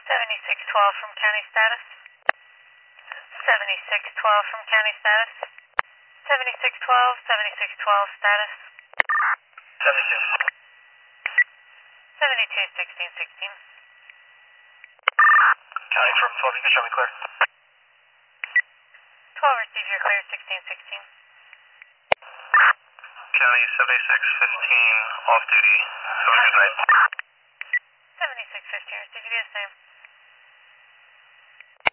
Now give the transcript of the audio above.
7612 from county status. 7612 from county status. 7612, 7612 status. 76. 721616. County from 12, you can show me clear. 12 receive your clear 1616. County 7615 off duty. Have a good night. 7615 receive you the same.